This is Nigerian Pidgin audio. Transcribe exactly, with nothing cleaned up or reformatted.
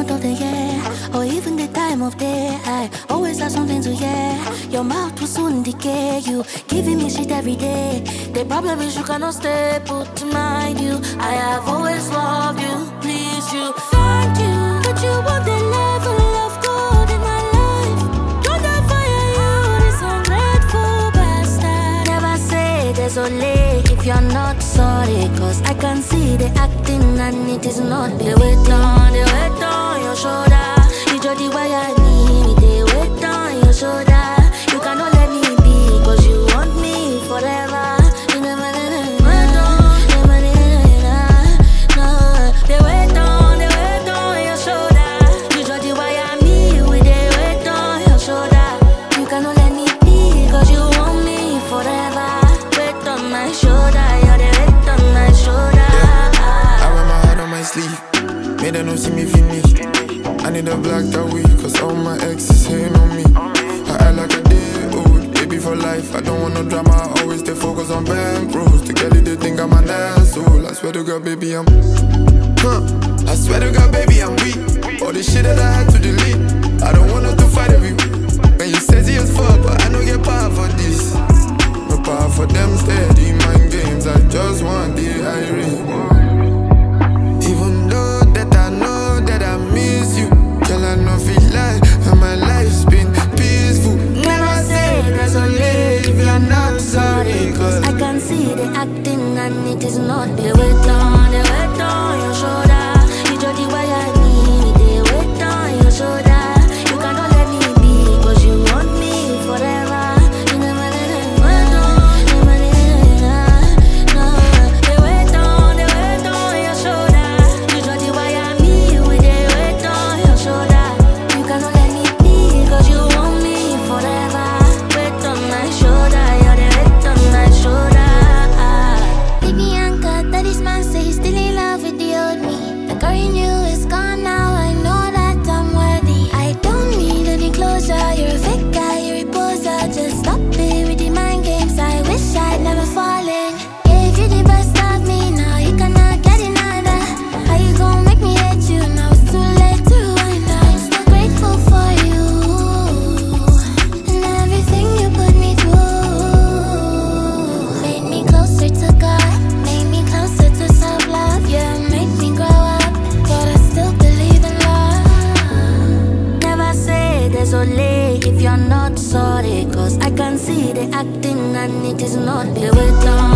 month of the year, or even the time of day, I always have something to hear. Your mouth will soon decay. You giving me shit every day. The problem is you cannot stay put to mind you. I have always loved you, please you. Thank you, but you want the level of God in my life. Don't I fire you, this ungrateful bastard. Never say there's only if you're not sorry, cause I can see the acting and it is not the weight on, the weight on your shoulder. You just the way I need the weight on your shoulder. You cannot let me be, cause you want me forever. You never let me weight on, never no, the weight on, the weight on your shoulder. You just the way I need with the weight on your shoulder. You cannot let me be, cause you want me forever. Weight on my shoulder, you're the weight on my shoulder. Yeah. I wear my heart on my sleeve, made them not see me finish. I need a black that week, cause all my exes hating on me. I act like a day old, baby for life. I don't want no drama, I always stay focused on bank rolls. To get it, they think I'm an asshole. I swear to God, baby, I'm huh. I swear to God, baby, I'm weak. All the shit that I had to delete, I don't want her to fight every week. When you sexy as fuck, but I don't get power for this. No power for them steady mind games, I just want the irony. Even though that I know that I miss you, girl, I know feel like and my life's been peaceful. Never say there's only if you're not sorry, cause I can see the acting and it is not the weight on, the weight on your shoulder. You just the way I need the weight on your shoulder. You cannot let me be, cause you want me forever. You never let me weight on, never let no, the weight on, the weight on your shoulder. You just the way I need with the weight on your shoulder. You cannot let me be, cause you want me forever. Weight on my shoulder, you're the weight on my shoulder. Baby Anka, that this man say he's still in love with the old me. The girl you knew is gone now, I know that I'm worthy. I don't need any closure, you're a fake guy, you're a poser. Just stop it with the mind games, I wish I'd never fallen. Gave you the best of me, now you cannot get another. How you gon' make me hate you, now it's too late to rewind. I'm still grateful for you and everything you put me through. Made me closer to God, made me closer to self-love. Yeah, made me grow up, but I still believe in love. Never say there's only if you're not sorry, cause I can see the acting and it is not the weight on.